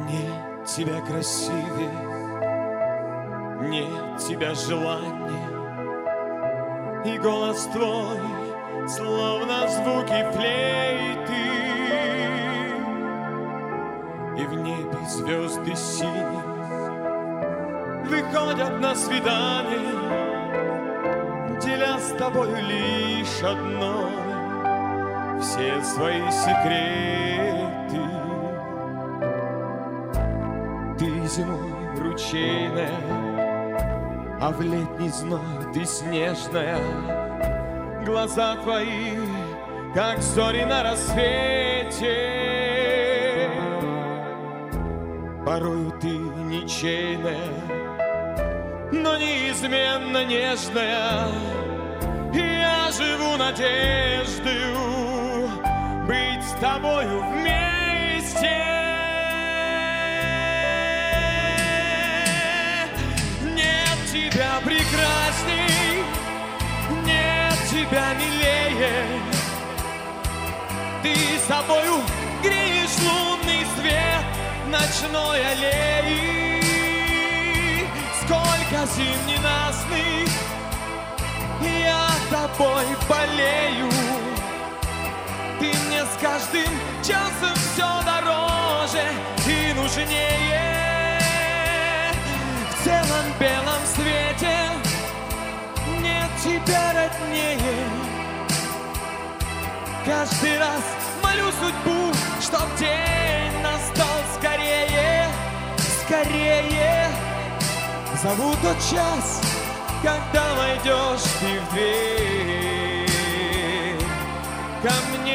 Нет тебя красивее, нет тебя желания, и голос твой, словно звуки флейты, и в небе звезды синие выходят на свидание, деля с тобою лишь одно все свои секреты. Ты зимой ручейная, а в летний зной ты снежная. Глаза твои, как зори на рассвете. Порою ты ничейная, но неизменно нежная. Я живу надеждою быть с тобою вместе. Нет тебя прекрасней, нет тебя милее. Ты собою греешь лунный свет ночной аллеи. Сколько зим ненастных я тобой болею. Ты мне с каждым часом все дороже и нужнее. В целом белом свете нет тебя роднее. Каждый раз молю судьбу, чтоб день настал скорее, скорее. Зову тот час, когда войдешь ты в дверь ко мне.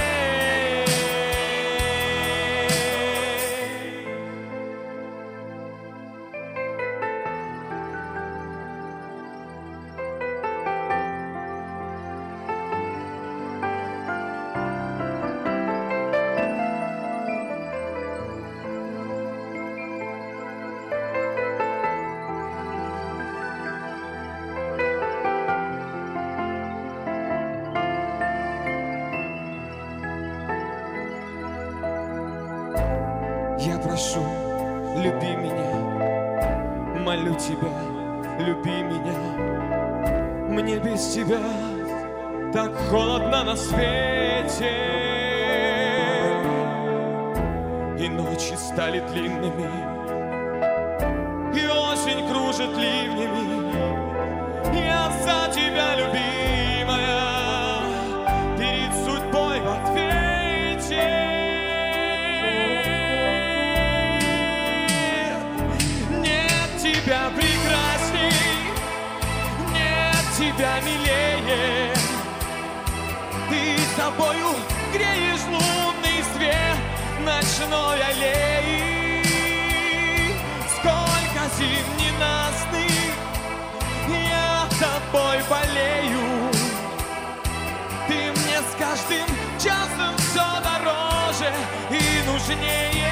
Я прошу, люби меня, молю тебя, люби меня. Мне без тебя так холодно на свете, и ночи стали длинными, и осень кружит ливнями. Я за тебя, любимая, перед судьбой в ответе. Тебя прекрасней, нет тебя милее. Ты собою греешь лунный свет ночной аллеи. Сколько зим ненастных я тобой болею. Ты мне с каждым часом все дороже и нужнее.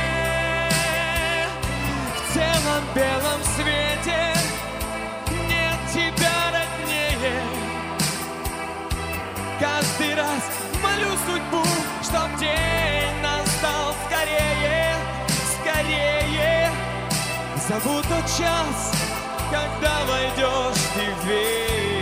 В целом белом свете нет тебя роднее. Каждый раз молю судьбу, чтоб день настал скорее, скорее. Зову тот час, когда войдешь ты в дверь